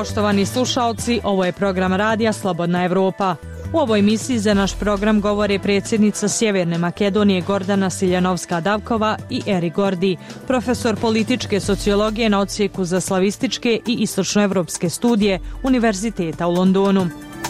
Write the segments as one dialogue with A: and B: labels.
A: Poštovani slušaoci, ovo je program radija Slobodna Evropa. U ovoj emisiji za naš program govore predsjednica Sjeverne Makedonije Gordana Siljanovska-Davkova i Eri Gordi, profesor političke sociologije na odsjeku za slavističke i istočnoevropske studije Univerziteta u Londonu.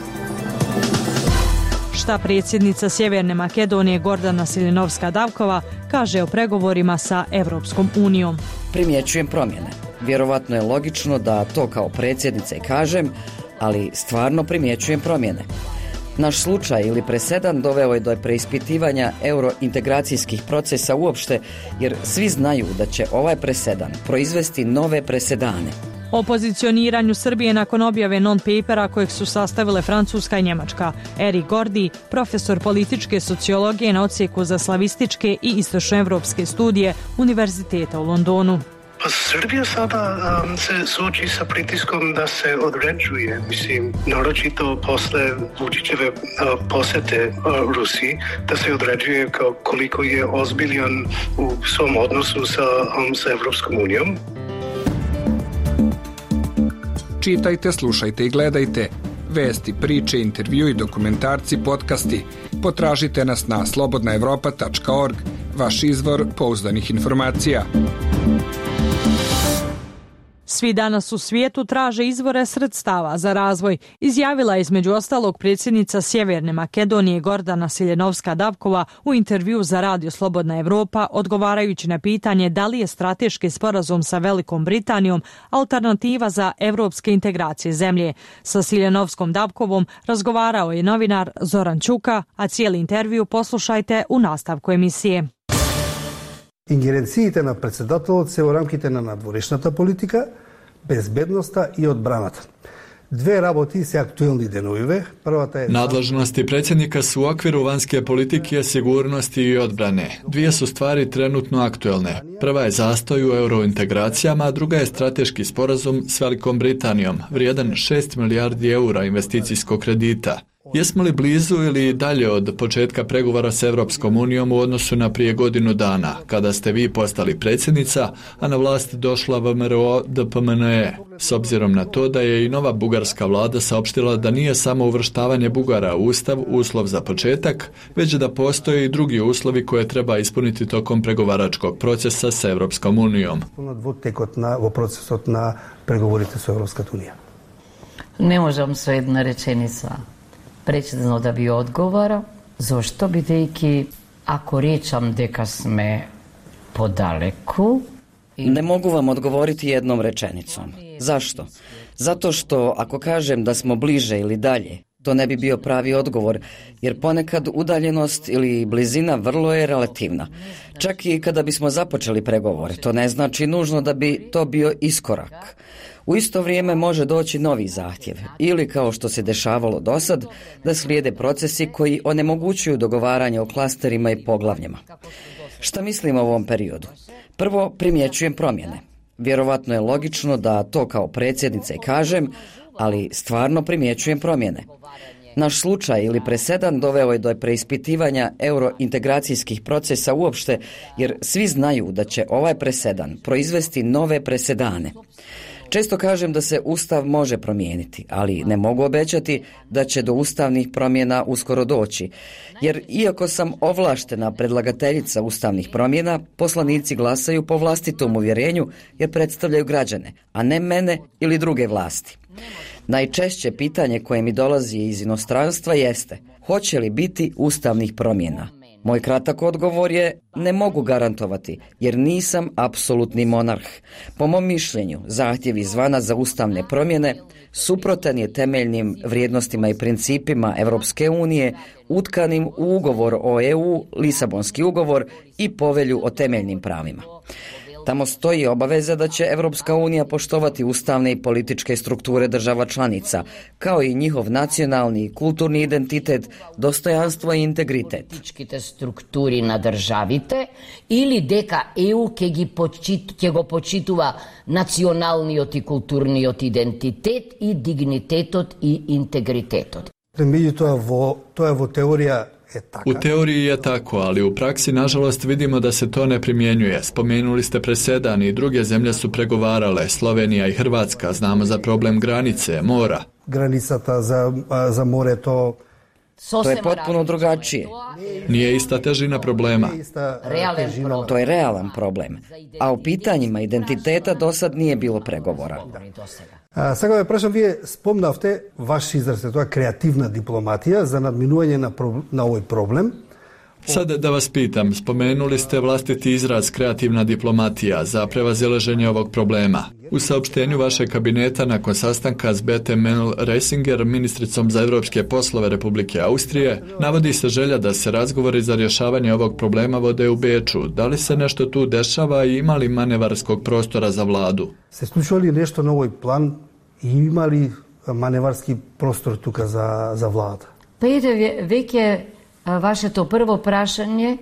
A: Šta predsjednica Sjeverne Makedonije Gordana Siljanovska-Davkova kaže o pregovorima sa Evropskom unijom?
B: Primjećujem promjene. Vjerovatno je logično da to kao predsjednica i kažem, ali stvarno primjećujem promjene. Naš slučaj ili presedan doveo je do preispitivanja eurointegracijskih procesa uopšte, jer svi znaju da će ovaj presedan proizvesti nove presedane.
A: O pozicioniranju Srbije nakon objave non-papera kojeg su sastavile Francuska i Njemačka. Eri Gordi, profesor političke sociologije na odsjeku za slavističke i istočnoevropske studije Univerziteta u Londonu.
C: Pa Srbija sada se suoči sa pritiskom da se određuje, naročito posle Vučićeve posjete Rusiji, da se određuje koliko je ozbiljan u svom odnosu sa Evropskom unijom.
D: Čitajte, slušajte i gledajte. Vesti, priče, intervju i dokumentarci, podcasti. Potražite nas na slobodnaevropa.org, vaš izvor pouzdanih informacija.
A: Svi danas u svijetu traže izvore sredstava za razvoj, izjavila je između ostalog predsjednica Sjeverne Makedonije Gordana Siljanovska-Davkova u intervju za Radio Slobodna Evropa, odgovarajući na pitanje da li je strateški sporazum sa Velikom Britanijom alternativa za evropske integracije zemlje. Sa Siljanovskom-Davkovom razgovarao je novinar Zoran Čuka, a cijeli intervju poslušajte u nastavku emisije.
E: Ингеренциите на председателот се во рамките на надворешната политика, безбедноста и одбраната. Две работи се актуелни деновиве.
F: Nadležnosti predsjednika su u okviru vanjske politike, sigurnosti i odbrane. Dvije su stvari trenutno aktuelne. Prva je zastoj u eurointegracijama, a druga je strateški sporazum s Velikom Britanijom, vrijedan 6 milijardi eura investicijskog kredita. Jesmo li blizu ili dalje od početka pregovora s Evropskom unijom u odnosu na prije godinu dana, kada ste vi postali predsjednica, a na vlast došla VMRO DPMNE, s obzirom na to da je i nova bugarska vlada saopštila da nije samo uvrštavanje Bugara u Ustav uslov za početak, već da postoje i drugi uslovi koje treba ispuniti tokom pregovaračkog procesa s Evropskom unijom.
G: Ne možem sve jedna rečenica precizno da bi odgovara, zašto бидејќи ako rečam дека сме podaleku.
B: Ne mogu vam odgovoriti jednom rečenicom. Zašto? Zato što ako kažem da smo bliže ili dalje, to ne bi bio pravi odgovor, jer ponekad udaljenost ili blizina vrlo je relativna. Čak i kada bismo započeli pregovore, to ne znači nužno da bi to bio iskorak. U isto vrijeme može doći novi zahtjev ili, kao što se dešavalo dosad, da slijede procesi koji onemogućuju dogovaranje o klasterima i poglavljima. Šta mislim o ovom periodu? Prvo, primjećujem promjene. Vjerovatno je logično da to kao predsjednica i kažem, ali stvarno primjećujem promjene. Naš slučaj ili presedan doveo je do preispitivanja eurointegracijskih procesa uopšte, jer svi znaju da će ovaj presedan proizvesti nove presedane. Često kažem da se Ustav može promijeniti, ali ne mogu obećati da će do ustavnih promjena uskoro doći, jer iako sam ovlaštena predlagateljica ustavnih promjena, poslanici glasaju po vlastitom uvjerenju jer predstavljaju građane, a ne mene ili druge vlasti. Najčešće pitanje koje mi dolazi iz inostranstva jeste: hoće li biti ustavnih promjena? Moj kratak odgovor je: ne mogu garantovati, jer nisam apsolutni monarh. Po mom mišljenju, zahtjev izvana za ustavne promjene suprotan je temeljnim vrijednostima i principima Evropske unije, utkanim u ugovor o EU, Lisabonski ugovor i povelju o temeljnim pravima. Tamo stoji obaveza da će Evropska unija poštovati ustavne i političke strukture država članica, kao i njihov nacionalni i kulturni identitet, dostojanstvo i integritet.
G: Političkите strukturi na državite ili дека EU ќе го почитува националниот и културниот идентитет и дигнитетот и интегритетот.
F: U teoriji je tako, ali u praksi nažalost vidimo da se to ne primjenjuje. Spomenuli ste presedan i druge zemlje su pregovarale, Slovenija i Hrvatska, znamo za problem granice, mora.
E: Granicata za more to
B: je potpuno drugačije.
F: Nije ista težina problema.
B: To je realan problem. A o pitanjima identiteta do sad nije bilo pregovora.
E: Сега ве прашам, вие спомнавте ваш израз, тоа креативна дипломатија за надминување на овој проблем.
F: Sad da vas pitam, spomenuli ste vlastiti izraz kreativna diplomatija za prevazilaženje ovog problema. U saopštenju vašeg kabineta nakon sastanka s Bete Mennel-Reisinger, ministricom za evropske poslove Republike Austrije, navodi se želja da se razgovori za rješavanje ovog problema vode u Beču. Da li se nešto tu dešava i ima li manevarskog prostora za vladu?
E: Se случува ли нешто на овој план и има ли маневарски простор тука за влада?
G: Pa već vaše to prvo prašanje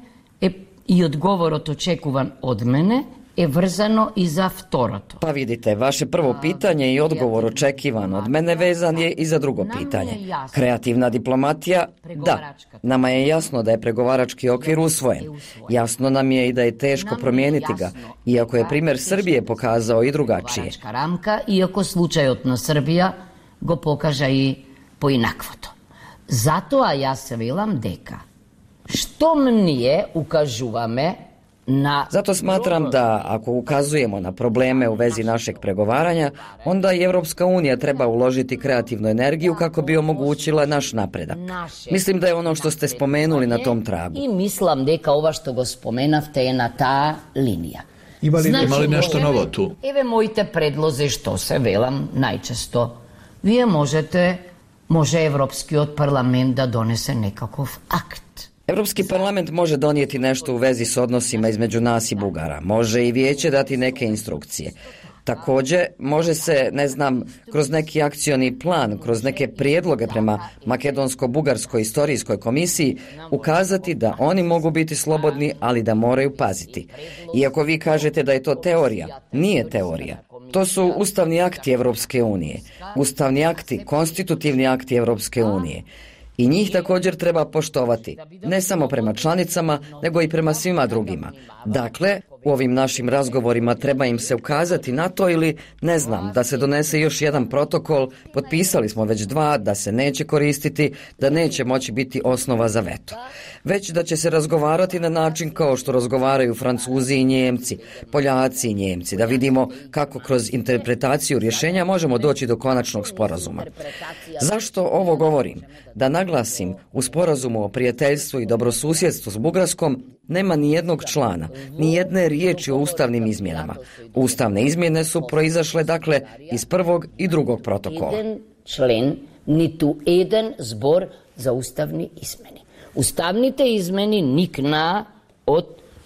G: i odgovor očekuvan od mene je vrzano i za vtoroto.
B: Pa vidite, vaše prvo pitanje i odgovor očekivan od mene vezan je i za drugo pitanje. Kreativna diplomatija, da. Nama je jasno da je pregovarački okvir usvojen. Jasno nam je i da je teško promijeniti ga, iako je primjer Srbije pokazao i drugačije.
G: Ramka, iako slučajotno Srbija go pokaže i poinakvoto. Zato ja se velam deka. Što mnije ukažuvame na...
B: Zato smatram da ako ukazujemo na probleme u vezi našeg pregovaranja, onda i Evropska unija treba uložiti kreativnu energiju kako bi omogućila naš napredak. Mislim da je ono što ste spomenuli na tom tragu.
G: I mislim deka ova što go spomenavte je na ta linija.
F: Ima li nešto novo tu?
G: Eve mojte predloze što se velam najčesto. Vi može Evropski parlament da donese nekakav akt.
B: Evropski parlament može donijeti nešto u vezi s odnosima između nas i Bugara. Može i vijeće dati neke instrukcije. Također, može se, kroz neki akcioni plan, kroz neke prijedloge prema Makedonsko-Bugarskoj istorijskoj komisiji ukazati da oni mogu biti slobodni, ali da moraju paziti. Iako vi kažete da je to teorija, nije teorija. To su ustavni akti Evropske unije. Ustavni akti, konstitutivni akti Evropske unije. I njih također treba poštovati, ne samo prema članicama, nego i prema svima drugima. Dakle, u ovim našim razgovorima treba im se ukazati na to ili, da se donese još jedan protokol, potpisali smo već 2, da se neće koristiti, da neće moći biti osnova za veto. Već da će se razgovarati na način kao što razgovaraju Francuzi i Njemci, Poljaci i Njemci, da vidimo kako kroz interpretaciju rješenja možemo doći do konačnog sporazuma. Zašto ovo govorim? Da naglasim, u sporazumu o prijateljstvu i dobrosusjedstvu s Bugarskom nema ni jednog člana, ni jedne riječi o ustavnim izmjenama. Ustavne izmjene su proizašle, iz prvog i drugog protokola.
G: Jedan člen, nitu jedan zbor za ustavni izmjeni. Ustavnite izmjeni nikna od,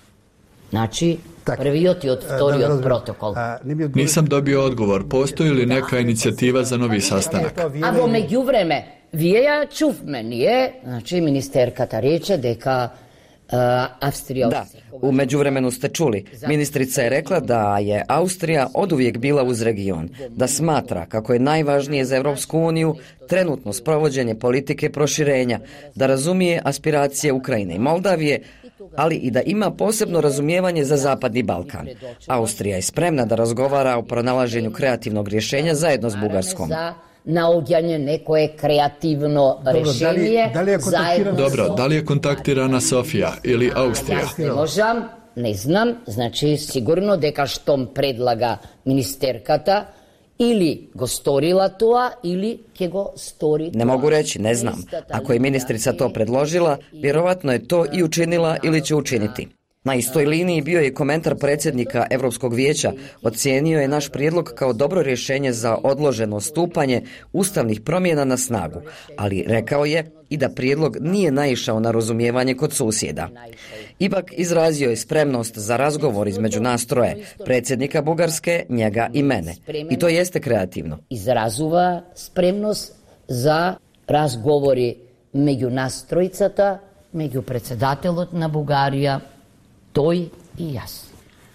G: prvi od vtori od protokol.
F: Nisam dobio odgovor. Postoji li neka inicijativa za novi sastanak?
G: A međuvreme, vija čuv meni je, ministerkata reče deka Austrija...
B: Da, u međuvremenu ste čuli. Ministrica je rekla da je Austrija oduvijek bila uz region, da smatra kako je najvažnije za Evropsku uniju trenutno sprovođenje politike proširenja, da razumije aspiracije Ukrajine i Moldavije, ali i da ima posebno razumijevanje za Zapadni Balkan. Austrija je spremna da razgovara o pronalaženju kreativnog rješenja zajedno s Bugarskom.
G: Naođanje nekoje kreativno rješenje.
F: Dobro, da li je kontaktirana Sofija ili Austrija?
G: Ne znam, sigurno deka štom predlaga ministerkata ili go storila toa ili ke go stori toa.
B: Ne mogu reći, ne znam. Ako je ministrica to predložila, vjerovatno je to i učinila ili će učiniti. Na istoj liniji bio je komentar predsjednika Europskog vijeća. Ocijenio je naš prijedlog kao dobro rješenje za odloženo stupanje ustavnih promjena na snagu, ali rekao je i da prijedlog nije naišao na razumijevanje kod susjeda. Ipak izrazio je spremnost za razgovor između nas troje, predsjednika Bugarske, njega i mene. I to jeste kreativno.
G: Izrazuva spremnost za razgovori među nas trojicata, među predsjedatelot na Bugarija, toj i jas.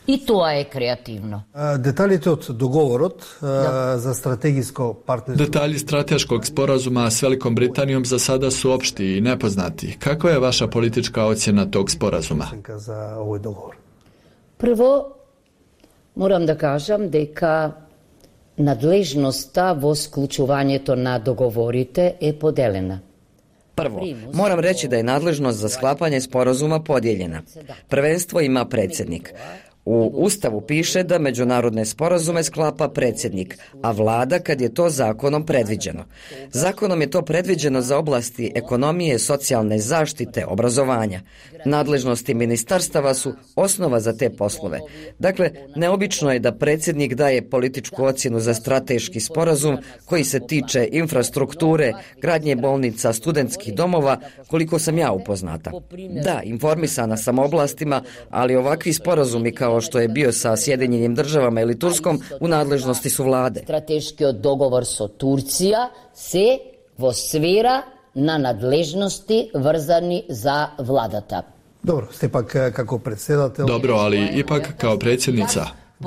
G: И тоа е креативно.
E: Деталите од договорот за стратегиско партнерство.
F: Detalji strateškog sporazuma s Velikom Britanijom za sada su opšti i nepoznati. Kakva je vaša politička ocjena tog sporazuma?
E: За овој договор.
G: Прво, морам да кажам дека надлежноста во склучувањето на договорите е поделена.
B: Prvo, moram reći da je nadležnost za sklapanje sporazuma podijeljena. Prvenstvo ima predsjednik. U Ustavu piše da međunarodne sporazume sklapa predsjednik, a vlada kad je to zakonom predviđeno. Zakonom je to predviđeno za oblasti ekonomije, socijalne zaštite, obrazovanja. Nadležnosti ministarstava su osnova za te poslove. Dakle, neobično je da predsjednik daje političku ocjenu za strateški sporazum koji se tiče infrastrukture, gradnje bolnica, studentskih domova, koliko sam ja upoznata. Da, informisana sam oblastima, ali ovakvi sporazumi kao što je bio sa Sjedinjenim državama ili Turskom u nadležnosti su vlade.
G: Strateškiот договор со Турција се во сфера на надлежности врзани за владата.
E: Добро, сте пак како председател.
F: Dobro, ali ipak kao predsjednica.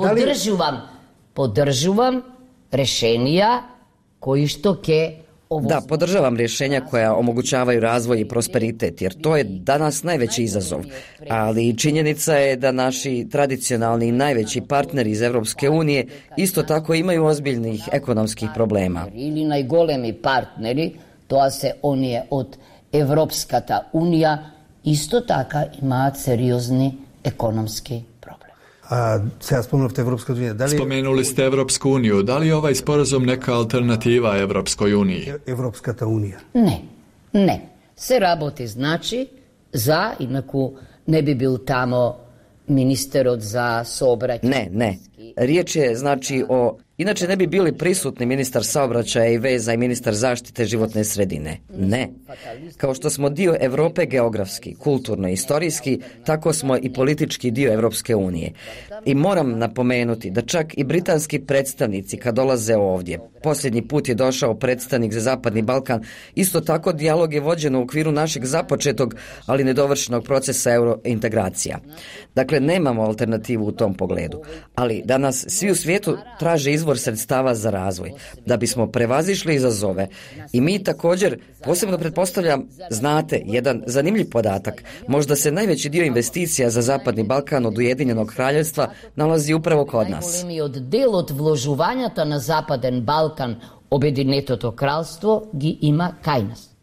G: Поддржувам решенија кои што ќе
B: Da, podržavam rješenja koja omogućavaju razvoj i prosperitet, jer to je danas najveći izazov. Ali činjenica je da naši tradicionalni i najveći partneri iz Evropske unije isto tako imaju ozbiljnih ekonomskih problema.
G: Ili najgolemi partneri, тоа се оние од Европската унија, исто така имаат сериозни економски проблеми.
E: Сега спомнавте Европската унија. Дали
F: Spomenuli ste Evropsku uniju. Da li je ovaj sporazum neka alternativa Evropskoj uniji?
E: Европската унија?
G: Не. Се работи, значи, за, инаку не би бил тамо министерот за сообраќај.
B: Ne. Riječ je znači o... Inače ne bi bili prisutni ministar saobraćaja i veza i ministar zaštite životne sredine. Ne. Kao što smo dio Europe geografski, kulturno i istorijski, tako smo i politički dio Evropske unije. I moram napomenuti da čak i britanski predstavnici kad dolaze ovdje, posljednji put je došao predstavnik za Zapadni Balkan, isto tako dijalog je vođen u okviru našeg započetog, ali nedovršenog procesa eurointegracija. Dakle, nemamo alternativu u tom pogledu. Ali danas svi u svijetu traže izvor sredstava za razvoj, da bismo prevazišli izazove. I mi također, posebno pretpostavljam, znate, jedan zanimljiv podatak, možda se najveći dio investicija za Zapadni Balkan od Ujedinjenog kraljevstva nalazi upravo kod nas.
G: Najголемиот дел од вложувањата на Западен Балкан, Обединетото кралство ги има кај нас.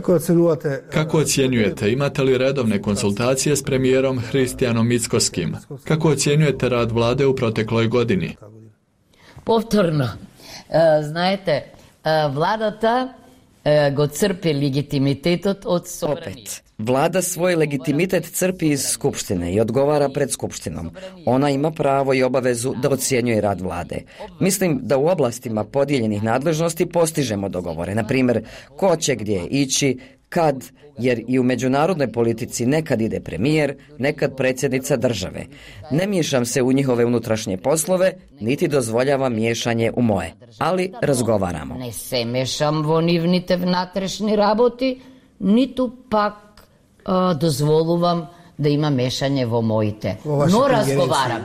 F: Kako ocjenjujete? Imate li redovne konsultacije s premijerom Hristijanom Mickoskим? Kako ocjenjujete rad vlade u protekloj godini?
G: Повторно, знаете, владата го црпи легитимитетот од собранието.
B: Vlada svoj legitimitet crpi iz Skupštine i odgovara pred Skupštinom. Ona ima pravo i obavezu da ocjenjuje rad vlade. Mislim da u oblastima podijeljenih nadležnosti postižemo dogovore. Na primjer, ko će gdje ići, kad, jer i u međunarodnoj politici nekad ide premijer, nekad predsjednica države. Ne miješam se u njihove unutrašnje poslove, niti dozvoljavam miješanje u moje, ali razgovaramo.
G: Не се мешам во нивните внатрешни работи, ниту пак дозволувам да има мешање во моите. Но разговарам.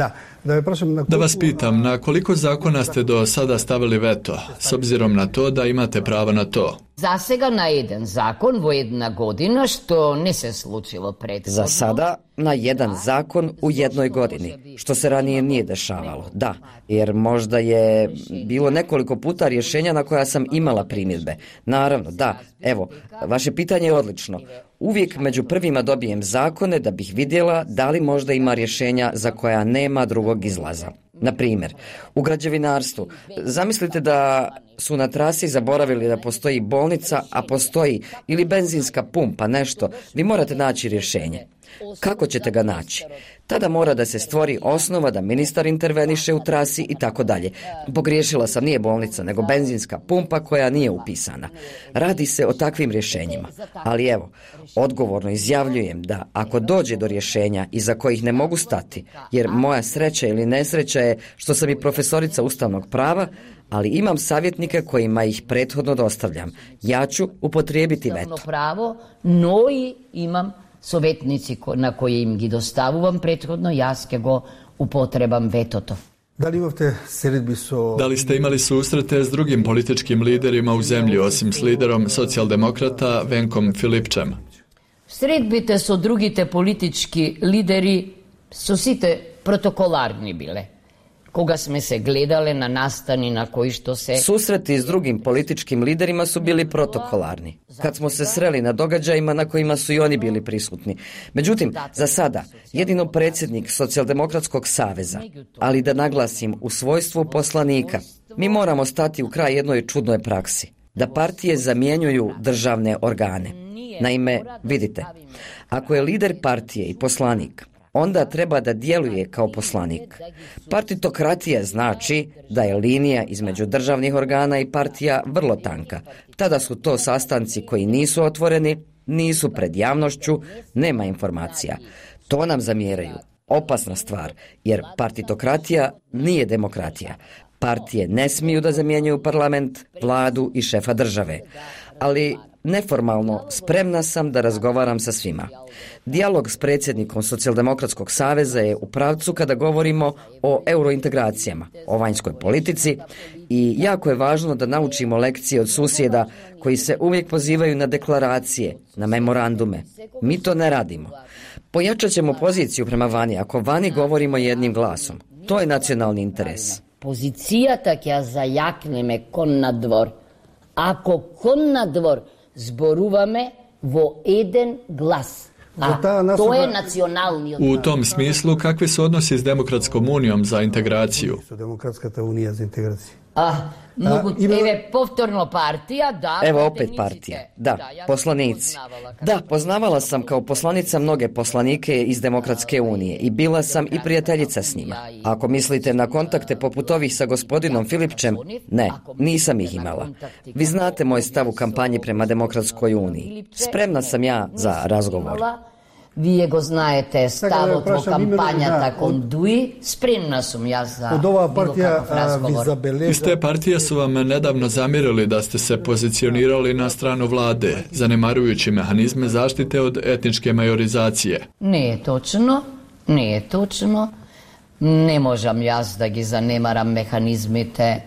F: Da vas pitam, na koliko zakona ste do sada stavili veto, s obzirom na to da imate pravo na to?
G: За сега на еден закон во една година, што не се случило предходно.
B: Za sada na jedan zakon u jednoj godini, što se ranije nije dešavalo. Da, jer možda je bilo nekoliko puta rješenja na koja sam imala primjedbe. Naravno, da, evo, vaše pitanje je odlično. Uvijek među prvima dobijem zakone da bih vidjela da li možda ima rješenja za koja nema drugog izlaza. Na primjer, u građevinarstvu, zamislite da su na trasi zaboravili da postoji bolnica, a postoji ili benzinska pumpa, nešto, vi morate naći rješenje. Kako ćete ga naći? Tada mora da se stvori osnova da ministar interveniše u trasi i tako dalje. Pogriješila sam, nije bolnica, nego benzinska pumpa koja nije upisana. Radi se o takvim rješenjima. Ali evo, odgovorno izjavljujem da ako dođe do rješenja iza kojih ne mogu stati, jer moja sreća ili nesreća je što sam i profesorica ustavnog prava, ali imam savjetnike kojima ih prethodno dostavljam. Ja ću upotrijebiti veto.
G: Право, но и имам советници на кои им ги доставувам претходно, јас ќе го upotrebam vetото.
F: Da li ste imali susrete s drugim političkim liderima u zemlji, osim s liderom socijaldemokrata Venkom Filipčem?
G: Средбите со другите политички лидери со сите протоколарни биле. Кога сме се гледале на настани на кои што се...
B: Susreti s drugim političkim liderima su bili protokolarni. Kad smo se sreli na događajima na kojima su i oni bili prisutni. Međutim, za sada, jedino predsjednik Socijaldemokratskog saveza, ali da naglasim u svojstvu poslanika, mi moramo stati u kraj jednoj čudnoj praksi. Da partije zamjenjuju državne organe. Naime, vidite, ako je lider partije i poslanik, onda treba da djeluje kao poslanik. Partitokratija znači da je linija između državnih organa i partija vrlo tanka. Tada su to sastanci koji nisu otvoreni, nisu pred javnošću, nema informacija. To nam zamjeraju. Opasna stvar, jer partitokratija nije demokratija. Partije ne smiju da zamjenjuju parlament, vladu i šefa države. Ali neformalno spremna sam da razgovaram sa svima. Dijalog s predsjednikom Socijaldemokratskog saveza je u pravcu kada govorimo o eurointegracijama, o vanjskoj politici i jako je važno da naučimo lekcije od susjeda koji se uvijek pozivaju na deklaracije, na memorandume. Mi to ne radimo. Pojačat ćemo poziciju prema vani ako vani govorimo jednim glasom. To je nacionalni interes.
G: Позицијата ќе зајакнеме кон надвор. Ако кон надвор зборуваме во еден глас. To je nacionalni odnos.
F: U tom smislu, kakvi su odnosi s Demokratskom unijom za integraciju?
G: Povtorno partija, da.
B: Evo opet partija. Da, poslanici. Da, poznavala sam kao poslanica mnoge poslanike iz Demokratske unije i bila sam i prijateljica s njima. Ako mislite na kontakte poput ovih sa gospodinom Filipčem, ne, nisam ih imala. Vi znate moj stav u kampanji prema Demokratskoj uniji. Spremna sam ja za razgovor.
G: Вие го знаете ставот во кампањата кон Дуи, спремна сум јас за било каков разговор.
F: Iz te partije su vam nedavno zamjerili da ste se pozicionirali na stranu vlade, zanemarujući mehanizme zaštite od etničke majorizacije.
G: Не е точно, не е точно. Не можам јас да ги занемарам механизмите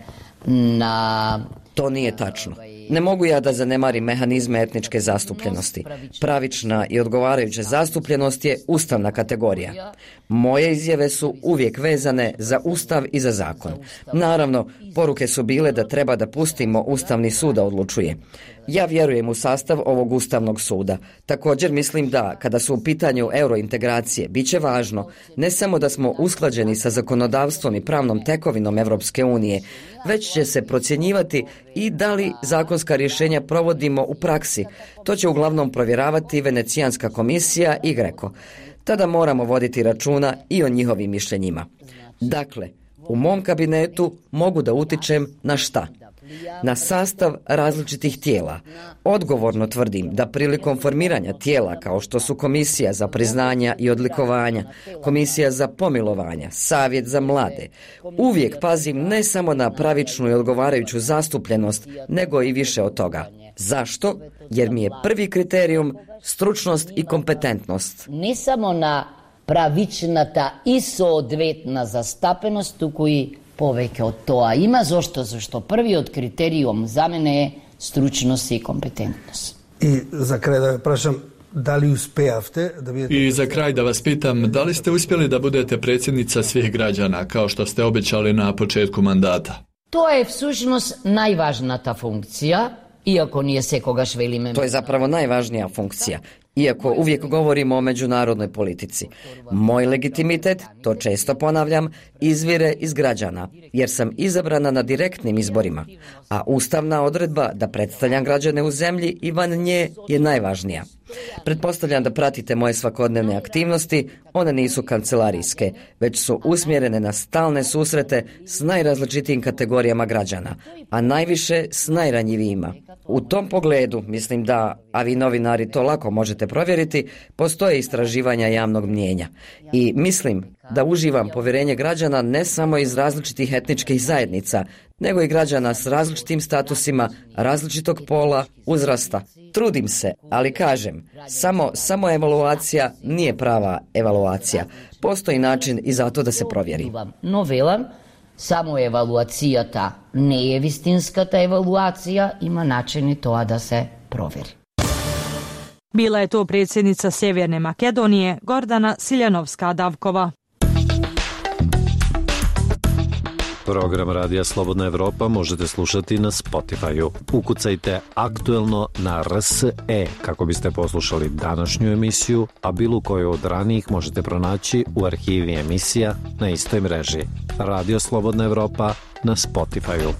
G: на...
B: To nije tačno. Ne mogu ja da zanemarim mehanizme etničke zastupljenosti. Pravična i odgovarajuća zastupljenost je ustavna kategorija. Moje izjave su uvijek vezane za ustav i za zakon. Naravno, poruke su bile da treba da pustimo Ustavni sud da odlučuje. Ja vjerujem u sastav ovog Ustavnog suda. Također mislim da, kada su u pitanju eurointegracije, bit će važno ne samo da smo usklađeni sa zakonodavstvom i pravnom tekovinom Evropske unije, već će se procjenjivati i da li zakonska rješenja provodimo u praksi. To će uglavnom provjeravati Venecijanska komisija i GRECO. Tada moramo voditi računa i o njihovim mišljenjima. Dakle, u mom kabinetu mogu da utičem na šta? Na sastav različitih tijela. Odgovorno tvrdim da prilikom formiranja tijela kao što su Komisija za priznanja i odlikovanja, Komisija za pomilovanja, Savjet za mlade, uvijek pazim ne samo na pravičnu i odgovarajuću zastupljenost, nego i više od toga. Zašto? Jer mi je prvi kriterijum stručnost i kompetentnost.
G: Ne samo na pravičната и соодветна застапеност, туку и повеќе од тоа има. Зашто првиот критериум за мене е стручност и компетентност.
E: И за крај да ве прашам, дали успеавте да бидете...
F: I za kraj da vas pitam, da li ste uspjeli da budete predsjednica svih građana, kao što ste obećali na početku mandata?
G: Тоа е всушност најважната функција, иако ние секогаш велиме...
B: To je zapravo najvažnija funkcija, iako uvijek govorimo o međunarodnoj politici. Moj legitimitet, to često ponavljam, izvire iz građana, jer sam izabrana na direktnim izborima, a ustavna odredba da predstavljam građane u zemlji i van nje je najvažnija. Pretpostavljam da pratite moje svakodnevne aktivnosti, one nisu kancelarijske, već su usmjerene na stalne susrete s najrazličitijim kategorijama građana, a najviše s najranjivijima. U tom pogledu mislim da, a vi novinari to lako možete provjeriti, postoje istraživanja javnog mnijenja. I mislim da uživam povjerenje građana ne samo iz različitih etničkih zajednica, nego i građana s različitim statusima, različitog pola, uzrasta. Trudim se, ali kažem, samo evaluacija nije prava evaluacija. Postoji način i za to da se provjeri.
G: No velam, samo evaluacijata ne je vistinskata evaluacija, ima način i to da se provjeri.
A: Bila je to predsjednica Sjeverne Makedonije Gordana Siljanovska-Davkova.
H: Program Radija Slobodna Evropa možete slušati na Spotify-u. Ukucajte aktuelno na RSE kako biste poslušali današnju emisiju, a bilo koju od ranijih možete pronaći u arhivi emisija na istoj mreži. Radio Slobodna Evropa na Spotify-u.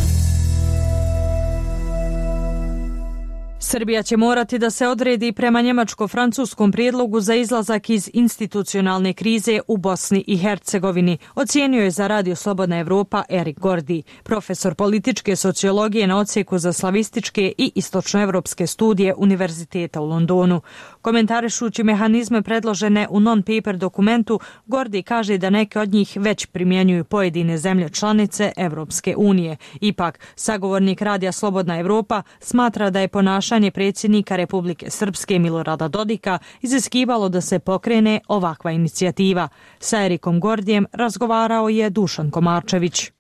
A: Srbija će morati da se odredi prema njemačko-francuskom prijedlogu za izlazak iz institucionalne krize u Bosni i Hercegovini, ocijenio je za Radio Slobodna Evropa Erik Gordi, profesor političke sociologije na odsjeku za slavističke i istočnoevropske studije Univerziteta u Londonu. Komentarišući mehanizme predložene u non-paper dokumentu, Gordi kaže da neke od njih već primjenjuju pojedine zemlje članice Evropske unije. Ipak, sagovornik Radija Slobodna Evropa smatra da je ponašanje predsjednika Republike Srpske Milorada Dodika iziskivalo da se pokrene ovakva inicijativa. Sa Erikom Gordijem razgovarao je Dušan Komarčević.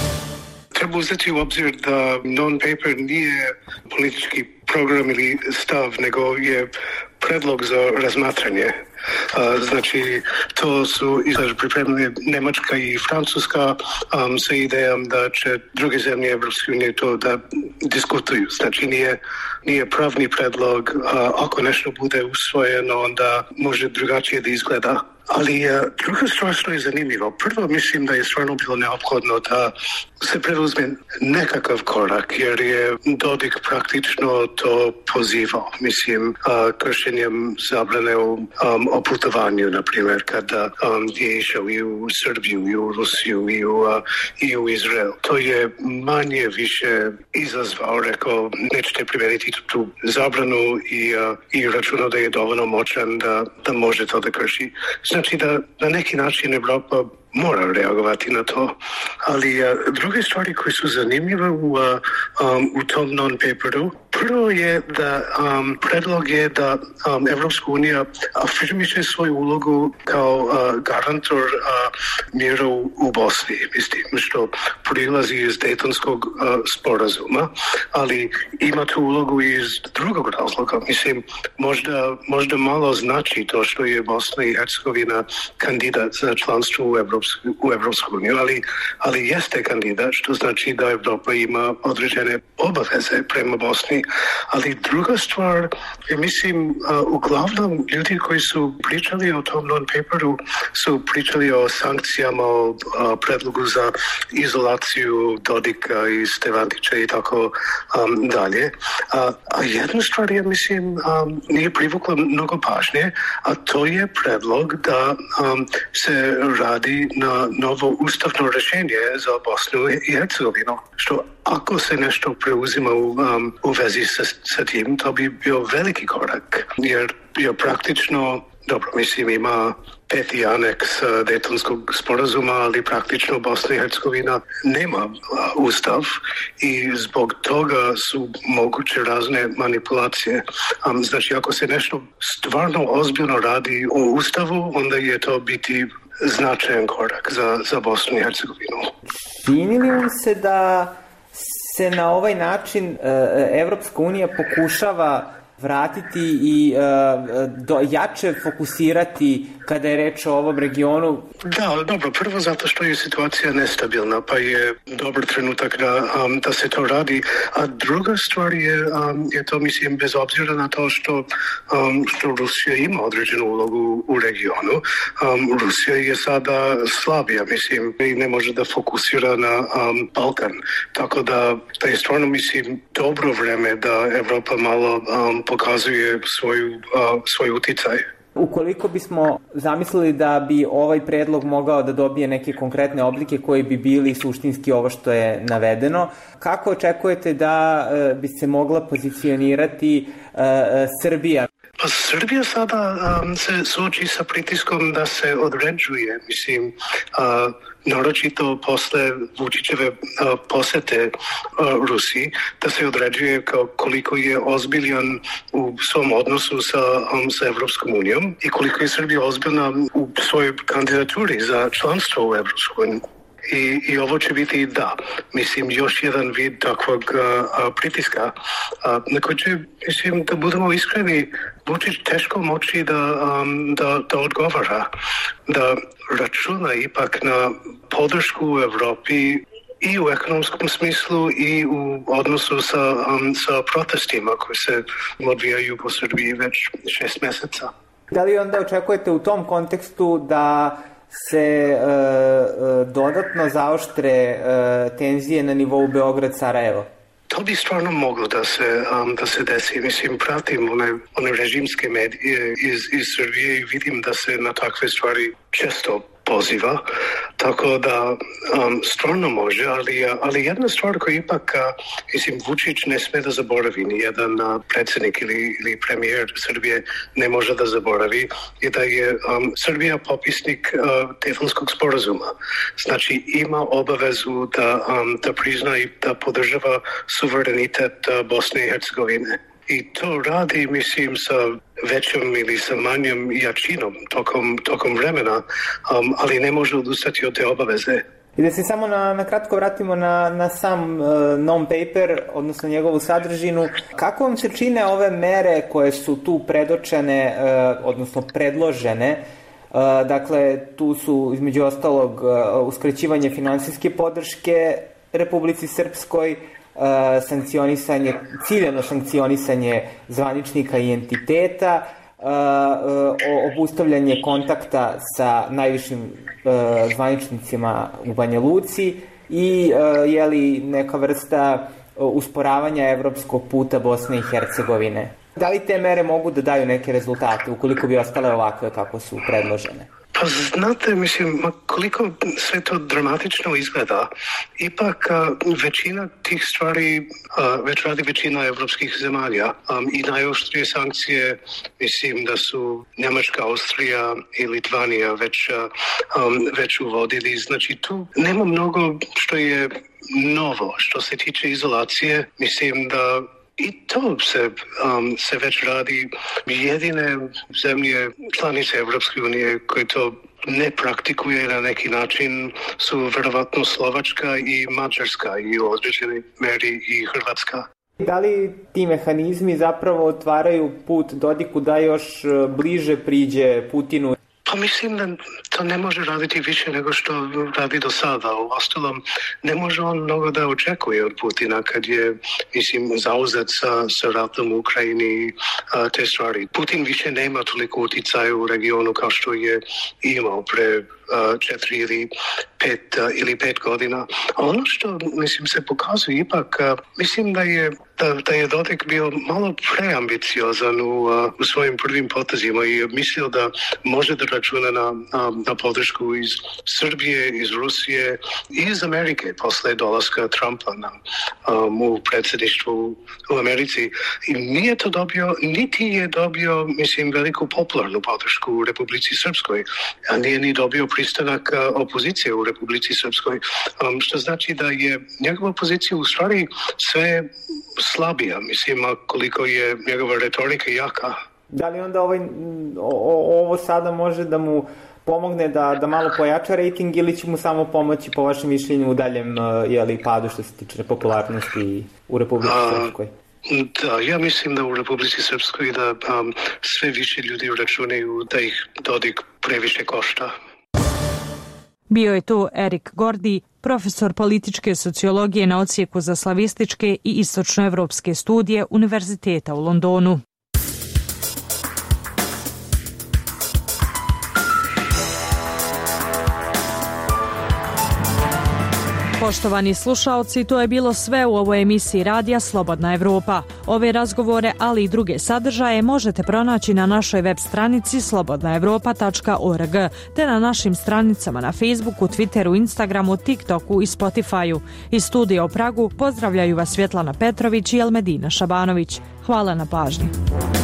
C: Treba uzeti u obzir da non-paper nije politički program ili stav, nego je predlog za razmatranje. Znači, to su pripremili Njemačka i Francuska sa idejom da će druge zemlje Evropske unije to da diskutuju. Znači, nije pravni predlog, ako nešto bude usvojeno, onda može drugačije da izgleda. Ali druga stvar što je zanimljivo, prvo mislim da je stvarno bilo neophodno da se preuzme nekakav korak, jer je Dodik praktično to pozivao. Mislim, kršenjem zabrane o putovanju, na primjer, kada je išao i u Srbiju, i u Rusiju, i u Izrael. To je manje više izazvao, rekao, nećete primijeniti tu zabranu i računao da je dovoljno moćan da može to da krši. Znači da na neki način Evropa mora reagovati na to. Ali druge stvari koje su zanimljive u tom non-paperu, prvo je da predlog je da Evropska unija afirmiše svoju ulogu kao garantor mira u Bosni, mislim, što prilazi iz Dejtonskog sporazuma, ali ima tu ulogu iz drugog razloga. Mislim, možda malo znači to što je Bosna i Hercegovina kandidat za članstvo u Evropsku uniju, ali jeste kandidat, što znači da Evropa ima određene obaveze prema Bosni. Ali druga stvar, mislim, uglavnom ljudi koji su pričali o tom non-paperu su pričali o sankcijama, o predlogu za izolaciju Dodika i Stevatića i tako dalje. A jedna stvar je, mislim, nije privukla mnogo pažnje, a to je predlog da se radi na novo ustavno rješenje za Bosnu i Hercegovinu, što ako se nešto preuzima u vezi sa tim, to bi bio veliki korak, jer je praktično, dobro, mislim, ima 5. aneks Dejtonskog sporazuma, ali praktično Bosna i Hercegovina nema ustav i zbog toga su moguće razne manipulacije. Znači, ako se nešto stvarno ozbiljno radi o ustavu, onda je to biti značajan korak za Bosnu i Hercegovinu.
I: Čini li vam se da se na ovaj način Evropska unija pokušava vratiti i jače fokusirati kada je reč o ovom regionu?
C: Da, dobro, prvo zato što je situacija nestabilna, pa je dobar trenutak da se to radi, a druga stvar je to, mislim, bez obzira na to što Rusija ima određenu ulogu u regionu. Rusija je sada slabija, mislim, i ne može da fokusira na Balkan, tako da je stvarno, mislim, dobro vreme da Evropa malo pokazuje svoj uticaj.
I: Ukoliko bismo zamislili da bi ovaj predlog mogao da dobije neke konkretne oblike koji bi bili suštinski ovo što je navedeno, kako očekujete da bi se mogla pozicionirati Srbija?
C: Pa Srbija sada se suoči sa pritiskom da se određuje, mislim, naročito posle Vučićeve posete Rusiji, da se određuje koliko je ozbiljan u svom odnosu sa Evropskom unijom i koliko je Srbija ozbiljna u svojoj kandidaturi za članstvo u Evropskoj uniji. I ovo će biti mislim, još jedan vid takvog pritiska. Na koji će, mislim, da budemo iskreni, Vučić teško moći da odgovara, da računa ipak na podršku u Evropi i u ekonomskom smislu i u odnosu sa protestima koji se odvijaju po Srbiji već 6 meseca.
I: Da li onda očekujete u tom kontekstu da se dodatno zaoštre tenzije na nivou Beograd-Sarajevo?
C: To bi stvarno moglo da se desi. Mislim, pratim one režimske medije iz Srbije i vidim da se na takve stvari često poziva, tako da stvarno može, ali jedna stvar koja ipak, mislim, Vučić ne sme da zaboravi, ni jedan predsjednik ili premijer Srbije ne može da zaboravi, je da je Srbija popisnik Daytonskog sporazuma. Znači, ima obavezu da prizna i da podržava suverenitet Bosne i Hercegovine. I to radi, mislim, sa većom ili sa manjom jačinom tokom vremena, ali ne može odustati od te obaveze.
I: I da se samo na kratko vratimo na sam non-paper, odnosno njegovu sadržinu. Kako vam se čine ove mere koje su tu predočene, odnosno predložene? Dakle, tu su između ostalog uskraćivanje finansijske podrške Republici Srpskoj, ciljano sankcionisanje zvaničnika i entiteta, obustavljanje kontakta sa najvišim zvaničnicima u Banja Luci i neka vrsta usporavanja evropskog puta Bosne i Hercegovine. Da li te mere mogu da daju neke rezultate ukoliko bi ostale ovakve kako su predložene?
C: Pa znate, mislim, koliko sve to dramatično izgleda, ipak većina tih stvari već radi većina evropskih zemalja i najoštrije sankcije, mislim da su Njemačka, Austrija i Litvanija već uvodili. Znači tu nema mnogo što je novo što se tiče izolacije. Mislim da i to se već radi. Jedine zemlje članice Evropske unije koje to ne praktikuje na neki način su verovatno Slovačka i Mađarska i u određenoj meri i Hrvatska.
I: Da li ti mehanizmi zapravo otvaraju put Dodiku da još bliže priđe Putinu?
C: Pa mislim da to ne može raditi više nego što radi do sada. U ostalom, ne može on mnogo da očekuje od Putina kad je, mislim, zauzet sa ratom u Ukrajini te stvari. Putin više nema toliko uticaja u regionu kao što je imao pre 4 ili 5 godina. A ono što, mislim, se pokazuje ipak, mislim da je Dodik bio malo preambiciozan u svojim prvim potezima i mislio da može da računa na podršku iz Srbije, iz Rusije i iz Amerike posle dolaska Trumpa u predsjedništvu u Americi. I nije to dobio, niti je dobio, mislim, veliku popularnu podršku u Republici Srpskoj, a nije ni dobio pristanak opozicije u Republici Srpskoj, što znači da je njegova pozicija u stvari sve slabija, mislim, koliko je njegova retorika jaka.
I: Da li onda ovo sada može da mu pomogne da malo pojača rejting ili će mu samo pomoći, po vašem mišljenju, u daljem padu što se tiče popularnosti u Republici Srpskoj?
C: Da, ja mislim da u Republici Srpskoj da sve više ljudi računaju da ih Dodik previše košta.
A: Bio je to Erik Gordi, profesor političke sociologije na odsjeku za slavističke i istočnoevropske studije Univerziteta u Londonu. Poštovani slušaoci, to je bilo sve u ovoj emisiji radija Slobodna Evropa. Ove razgovore, ali i druge sadržaje možete pronaći na našoj web stranici slobodnaevropa.org te na našim stranicama na Facebooku, Twitteru, Instagramu, TikToku i Spotifyu. Iz studija u Pragu pozdravljaju vas Svjetlana Petrović i Elmedina Šabanović. Hvala na pažnji.